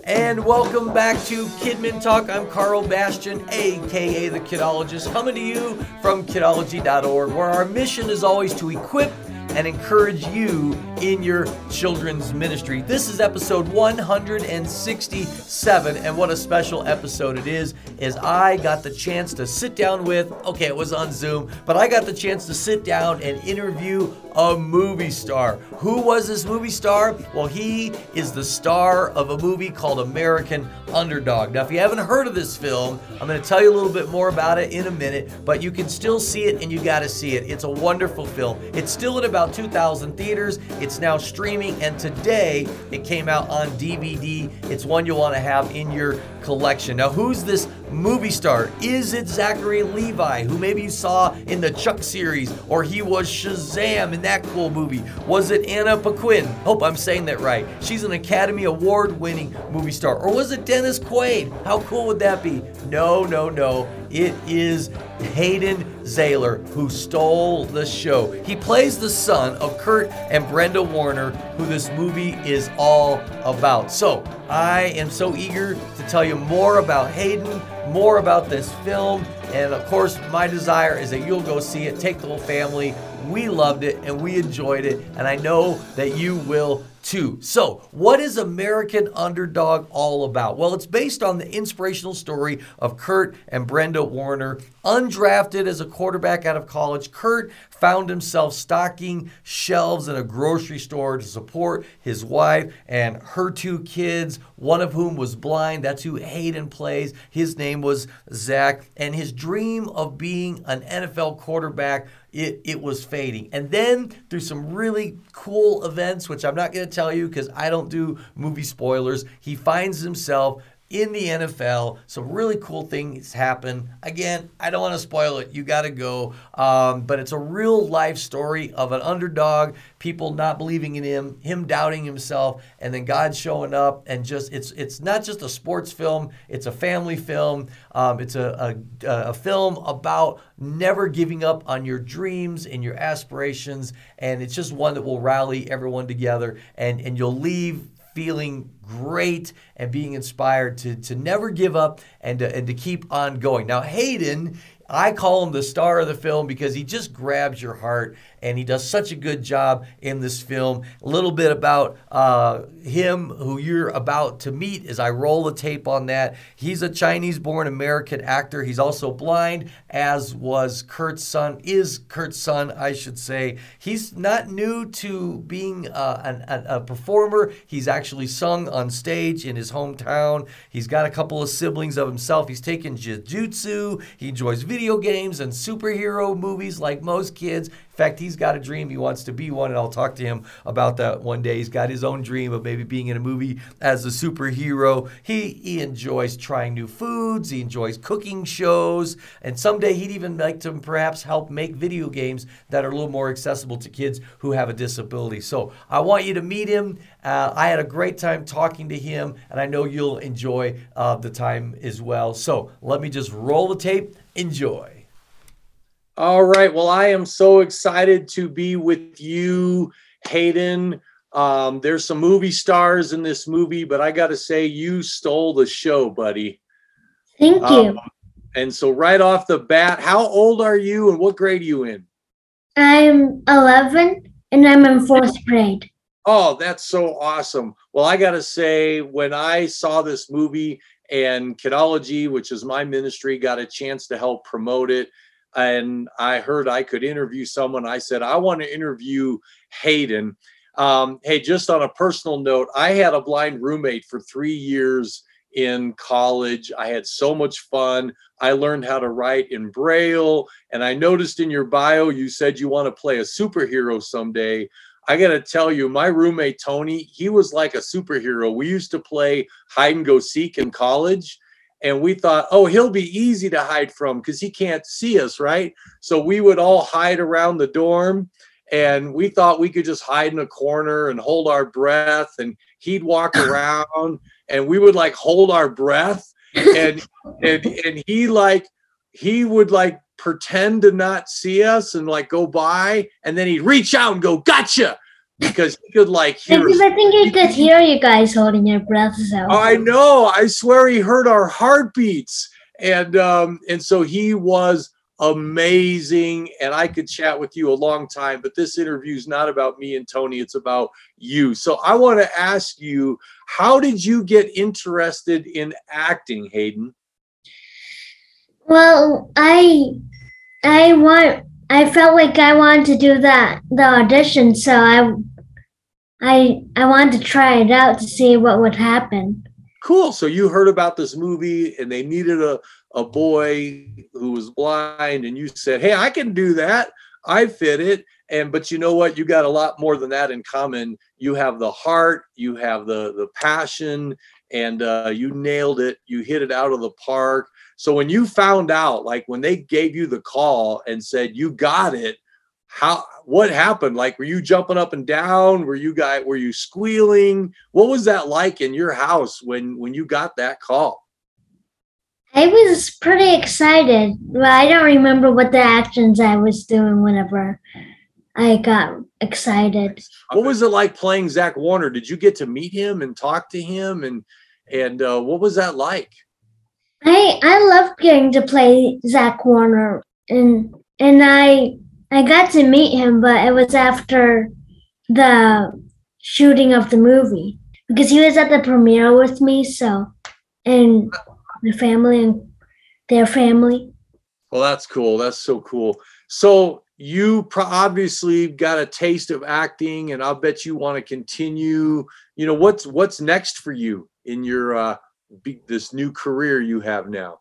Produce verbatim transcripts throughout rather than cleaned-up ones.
And welcome back to Kidmin Talk. I'm Carl Bastian, aka the Kidologist, coming to you from kidology dot org, where our mission is always to equip and encourage you in your children's ministry. This is episode one hundred sixty-seven, and what a special episode it is, is I got the chance to sit down with, okay, it was on Zoom, but I got the chance to sit down and interview a movie star. Who was this movie star? Well, he is the star of a movie called American Underdog. Now, if you haven't heard of this film, I'm going to tell you a little bit more about it in a minute, but you can still see it and you got to see it. It's a wonderful film. It's still in about two thousand theaters. It's now streaming, and today it came out on D V D. It's one you'll want to have in your collection. Now, who's this movie star? Is it Zachary Levi, who maybe you saw in the Chuck series, or he was Shazam in that cool movie? Was it Anna Paquin? Hope I'm saying that right. She's an Academy Award-winning movie star. Or was it Dennis Quaid? How cool would that be? No, no, no. It is Hayden Zayler, who stole the show. He plays the son of Kurt and Brenda Warner, who this movie is all about. So I am so eager to tell you more about Hayden, more about this film, and of course my desire is that you'll go see it, take the whole family. We loved it and we enjoyed it, and I know that you will too. So, what is American Underdog all about? Well, it's based on the inspirational story of Kurt and Brenda Warner. Undrafted as a quarterback out of college, Kurt found himself stocking shelves in a grocery store to support his wife and her two kids, one of whom was blind. That's who Hayden plays. His name was Zach. And his dream of being an N F L quarterback, It it was fading. And then through some really cool events, which I'm not going to tell you because I don't do movie spoilers, he finds himself in the N F L. Some really cool things happen. Again, I don't want to spoil it. You got to go. Um, but it's a real life story of an underdog, people not believing in him, him doubting himself, and then God showing up. And just it's it's not just a sports film. It's a family film. Um, it's a, a, a film about never giving up on your dreams and your aspirations. And it's just one that will rally everyone together. And, and you'll leave feeling great and being inspired to, to never give up and to, and to keep on going. Now, Hayden, I call him the star of the film because he just grabs your heart and he does such a good job in this film. A little bit about uh, him, who you're about to meet as I roll the tape on that. He's a Chinese-born American actor. He's also blind, as was Kurt's son, is Kurt's son, I should say. He's not new to being uh, an, a, a performer. He's actually sung on stage in his hometown. He's got a couple of siblings of himself. He's taken jiu-jitsu. He enjoys video games and superhero movies like most kids. In fact, he's got a dream. He wants to be one, and I'll talk to him about that one day. He's got his own dream of maybe being in a movie as a superhero. He he enjoys trying new foods. He enjoys cooking shows, and someday he'd even like to perhaps help make video games that are a little more accessible to kids who have a disability. So I want you to meet him. Uh, I had a great time talking to him, and I know you'll enjoy uh, the time as well. So let me just roll the tape. Enjoy. All right. Well, I am so excited to be with you, Hayden. Um, there's some movie stars in this movie, but I got to say, you stole the show, buddy. Thank you. Um, and so right off the bat, how old are you and what grade are you in? I'm eleven and I'm in fourth grade. Oh, that's so awesome. Well, I got to say, when I saw this movie and Kidology, which is my ministry, got a chance to help promote it, and I heard I could interview someone, I said, I want to interview Hayden. Um, hey, just on a personal note, I had a blind roommate for three years in college. I had so much fun. I learned how to write in Braille. And I noticed in your bio, you said you want to play a superhero someday. I got to tell you, my roommate, Tony, he was like a superhero. We used to play hide and go seek in college. And we thought, oh, he'll be easy to hide from because he can't see us, right? So we would all hide around the dorm, and we thought we could just hide in a corner and hold our breath, and he'd walk around, and we would like hold our breath, and and and he like he would like pretend to not see us and like go by, and then he'd reach out and go, gotcha. because he could like hear Because us. I think he could hear you guys holding your breaths out. I know. I swear he heard our heartbeats. And um, and so he was amazing. And I could chat with you a long time, but this interview is not about me and Tony. It's about you. So I want to ask you, how did you get interested in acting, Hayden? Well, I I want I felt like I wanted to do that the audition, so I I I wanted to try it out to see what would happen. Cool. So you heard about this movie and they needed a, a boy who was blind, and you said, hey, I can do that. I fit it. And but you know what? You got a lot more than that in common. You have the heart, you have the the passion, and uh, you nailed it. You hit it out of the park. So when you found out, like when they gave you the call and said you got it, how what happened? Like, were you jumping up and down? Were you guy were you squealing? What was that like in your house when when you got that call? I was pretty excited, but I don't remember what the actions I was doing whenever I got excited. What was it like playing Zach Warner? Did you get to meet him and talk to him, and and uh, what was that like? I I loved getting to play Zach Warner, and and I I got to meet him, but it was after the shooting of the movie because he was at the premiere with me. So, and my family and their family. Well, that's cool. That's so cool. So you pro- obviously got a taste of acting, and I'll bet you want to continue. You know, what's what's next for you in your uh, be, this new career you have now?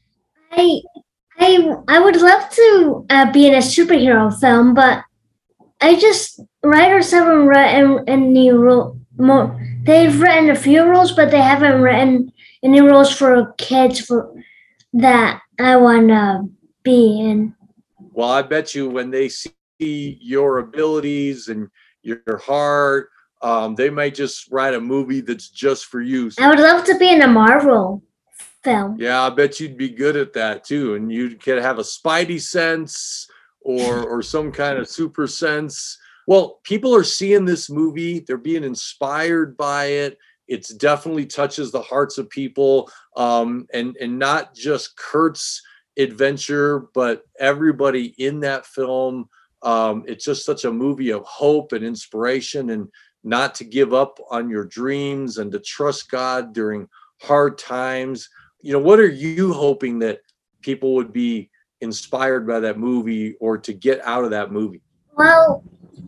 I I I would love to uh, be in a superhero film, but I just writers haven't written any role. More, they've written a few roles, but they haven't written any roles for kids for that I want to be in. Well, I bet you when they see your abilities and your heart, um, they might just write a movie that's just for you. I would love to be in a Marvel film. Yeah, I bet you'd be good at that too, and you could have a spidey sense or or some kind of super sense. Well, people are seeing this movie; they're being inspired by it. It's definitely touches the hearts of people, um, and and not just Kurt's adventure, but everybody in that film. Um, it's just such a movie of hope and inspiration, and not to give up on your dreams and to trust God during hard times. You know, what are you hoping that people would be inspired by that movie or to get out of that movie? Well,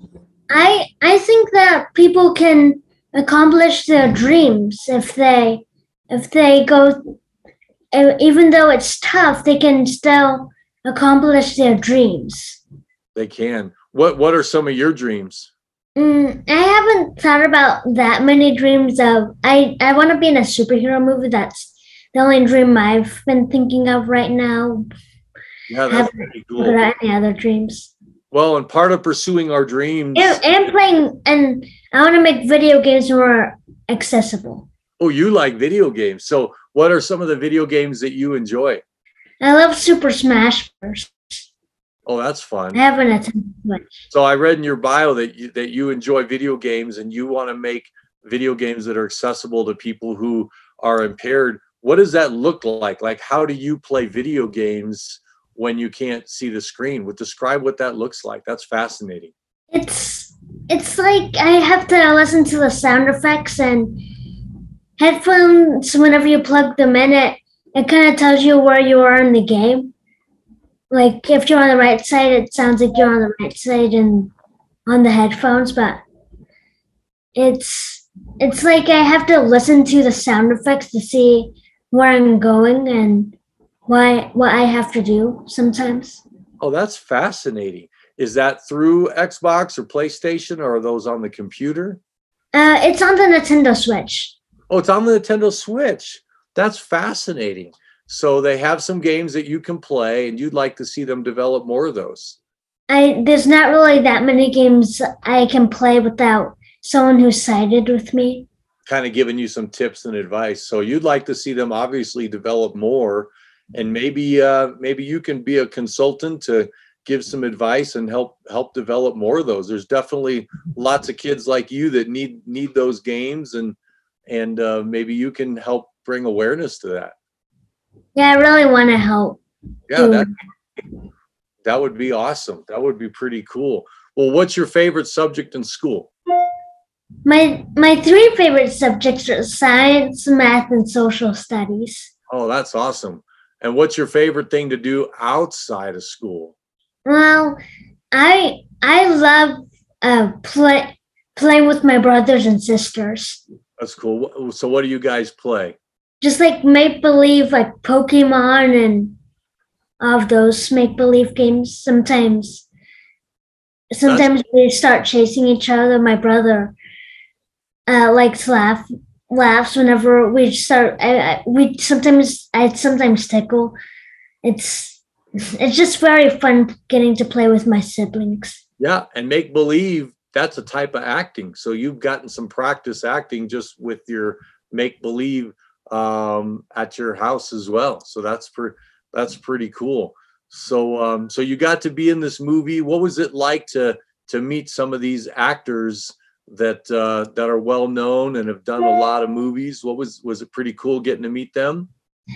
I I think that people can accomplish their dreams if they if they go, even though it's tough, they can still accomplish their dreams. They can. What What are some of your dreams? Mm, I haven't thought about that many dreams of. I I want to be in a superhero movie. That's the only dream I've been thinking of right now. Yeah, that's pretty cool. But any other dreams? Well, and part of pursuing our dreams. And, and playing, and I want to make video games more accessible. Oh, you like video games. So what are some of the video games that you enjoy? I love Super Smash Bros. Oh, that's fun. I haven't attempted much. So I read in your bio that you, that you enjoy video games and you want to make video games that are accessible to people who are impaired. What does that look like? Like, how do you play video games when you can't see the screen? Would describe what that looks like. That's fascinating. It's it's like I have to listen to the sound effects and headphones. Whenever you plug them in, it it kind of tells you where you are in the game. Like if you're on the right side, it sounds like you're on the right side and on the headphones. But it's it's like I have to listen to the sound effects to see where I'm going and why what I have to do sometimes. Oh, that's fascinating. Is that through Xbox or PlayStation, or are those on the computer? Uh, it's on the Nintendo Switch. Oh, it's on the Nintendo Switch. That's fascinating. So they have some games that you can play, and you'd like to see them develop more of those. I there's not really that many games I can play without someone who's sighted with me. Kind of giving you some tips and advice. So you'd like to see them obviously develop more, and maybe uh, maybe you can be a consultant to give some advice and help help develop more of those. There's definitely lots of kids like you that need need those games, and and uh, maybe you can help bring awareness to that. Yeah, I really want to help. Yeah, that that would be awesome. That would be pretty cool. Well, what's your favorite subject in school? My my three favorite subjects are science, math, and social studies. Oh, that's awesome. And what's your favorite thing to do outside of school? Well, I I love uh play playing with my brothers and sisters. That's cool. So what do you guys play? Just like make believe, like Pokemon and all of those make believe games. Sometimes sometimes That's- we start chasing each other. My brother uh likes laugh laughs whenever we start. I, I, we sometimes I sometimes tickle. It's It's just very fun getting to play with my siblings. Yeah, and make believe, that's a type of acting. So you've gotten some practice acting just with your make believe um, at your house as well. So that's per, that's pretty cool. So um, so you got to be in this movie. What was it like to to meet some of these actors that uh, that are well known and have done a lot of movies? What was was it pretty cool getting to meet them?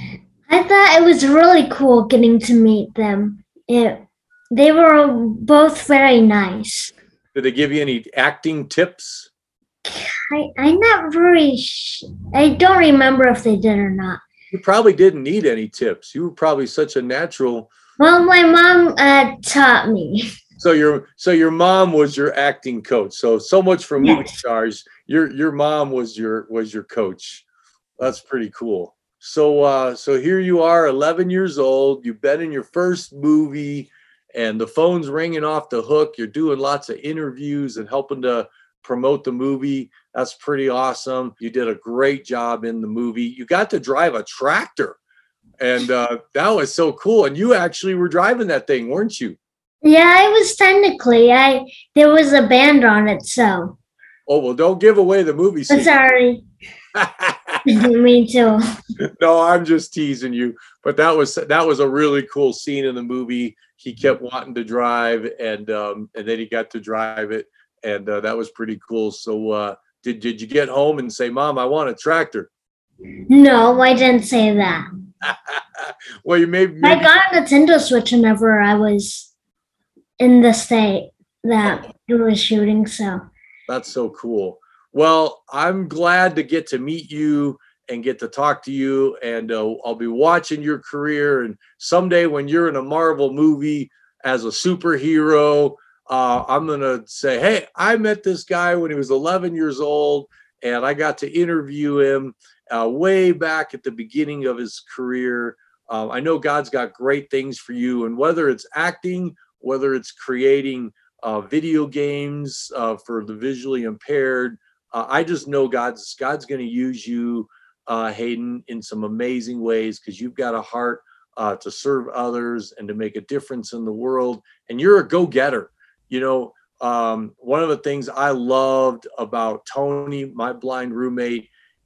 I thought it was really cool getting to meet them. It, they were both very nice. Did they give you any acting tips? I, I'm not very sh- I don't remember if they did or not. You probably didn't need any tips. You were probably such a natural. Well, my mom uh, taught me. So your so your mom was your acting coach. So so much for movie Yes. stars. Your your mom was your was your coach. That's pretty cool. So uh, so here you are, eleven years old. You've been in your first movie, and the phone's ringing off the hook. You're doing lots of interviews and helping to promote the movie. That's pretty awesome. You did a great job in the movie. You got to drive a tractor, and uh, that was so cool. And you actually were driving that thing, weren't you? Yeah, I was technically. I there was a band on it, so. Oh well, don't give away the movie scene. Sorry. Me too. No, I'm just teasing you. But that was that was a really cool scene in the movie. He kept wanting to drive, and um, and then he got to drive it, and uh, that was pretty cool. So, uh, did did you get home and say, "Mom, I want a tractor"? No, I didn't say that. Well, you maybe, I maybe got a Nintendo Switch whenever I was in the state that it was shooting. So that's so cool. Well, I'm glad to get to meet you and get to talk to you, and uh, I'll be watching your career. And someday when you're in a Marvel movie as a superhero, uh, I'm going to say, hey, I met this guy when he was eleven years old, and I got to interview him uh, way back at the beginning of his career. Uh, I know God's got great things for you, and whether it's acting, whether it's creating uh, video games uh, for the visually impaired, Uh, I just know God's God's going to use you, uh, Hayden, in some amazing ways, because you've got a heart uh, to serve others and to make a difference in the world. And you're a go-getter. You know, um, one of the things I loved about Tony, my blind roommate,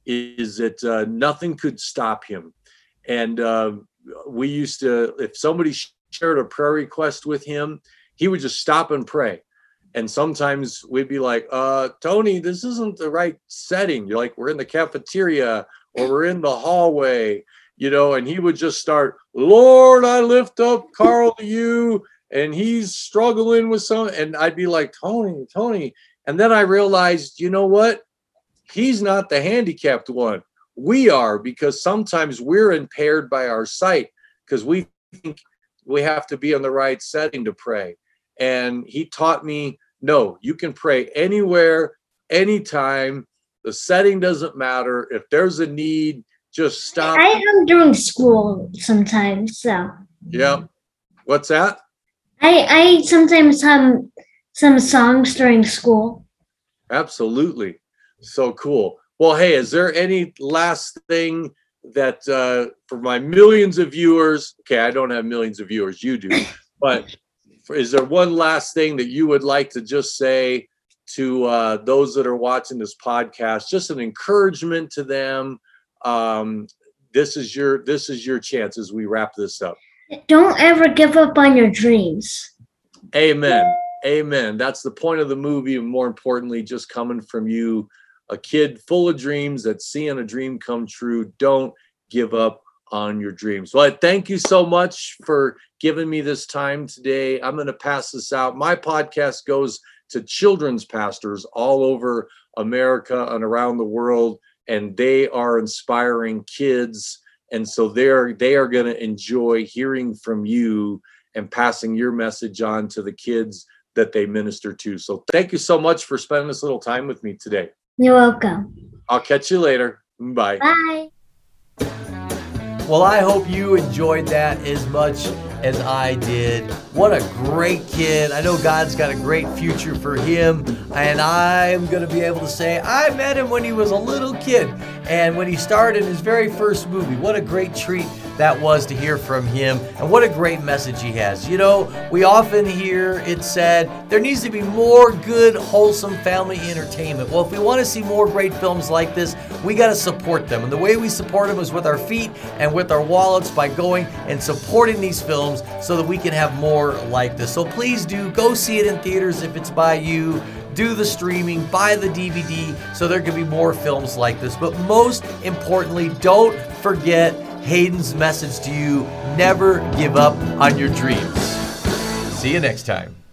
is that uh, nothing could stop him. And uh, we used to, if somebody shared a prayer request with him, he would just stop and pray. And sometimes we'd be like, uh, Tony, this isn't the right setting. You're like, we're in the cafeteria or we're in the hallway, you know, and he would just start, Lord, I lift up Carl to you. And he's struggling with some, and I'd be like, Tony, Tony. And then I realized, you know what? He's not the handicapped one. We are, because sometimes we're impaired by our sight because we think we have to be in the right setting to pray. And he taught me, no, you can pray anywhere, anytime. The setting doesn't matter. If there's a need, just stop. I am during school sometimes. So Yeah. What's that? I I sometimes hum some songs during school. Absolutely. So cool. Well, hey, is there any last thing that uh, for my millions of viewers? Okay, I don't have millions of viewers. You do, but. Is there one last thing that you would like to just say to uh, those that are watching this podcast? Just an encouragement to them. Um, this is your this is your chance as we wrap this up. Don't ever give up on your dreams. Amen. Amen. That's the point of the movie, and more importantly, just coming from you, a kid full of dreams that's seeing a dream come true. Don't give up on your dreams. Well, thank you so much for giving me this time today. I'm going to pass this out. My podcast goes to children's pastors all over America and around the world, and they are inspiring kids. And so they're they are going to enjoy hearing from you and passing your message on to the kids that they minister to. So thank you so much for spending this little time with me today. You're welcome. I'll catch you later. Bye. Bye. Well, I hope you enjoyed that as much as I did. What a great kid. I know God's got a great future for him, and I'm going to be able to say I met him when he was a little kid, and when he starred in his very first movie. What a great treat that was to hear from him, and what a great message he has. You know, we often hear it said there needs to be more good, wholesome family entertainment. Well, if we want to see more great films like this, we got to support them, and the way we support them is with our feet and with our wallets by going and supporting these films so that we can have more like this. So please do go see it in theaters if it's by you. Do the streaming, buy the D V D so there can be more films like this. But most importantly, don't forget Hayden's message to you: never give up on your dreams. See you next time.